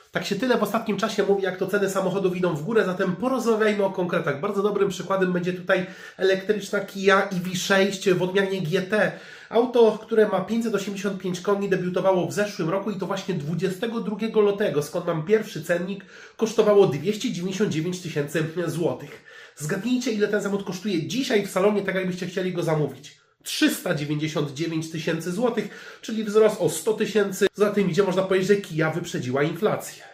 Tak się tyle w ostatnim czasie mówi, jak to ceny samochodów idą w górę, zatem porozmawiajmy o konkretach. Bardzo dobrym przykładem będzie tutaj elektryczna Kia EV6 w odmianie GT. Auto, które ma 585 koni, debiutowało w zeszłym roku i to właśnie 22 lutego, skąd mam pierwszy cennik, kosztowało 299 tysięcy złotych. Zgadnijcie, ile ten samochód kosztuje dzisiaj w salonie, tak jakbyście chcieli go zamówić. 399 tysięcy złotych, czyli wzrost o 100 tysięcy. Za tym idzie, można powiedzieć, że Kia wyprzedziła inflację.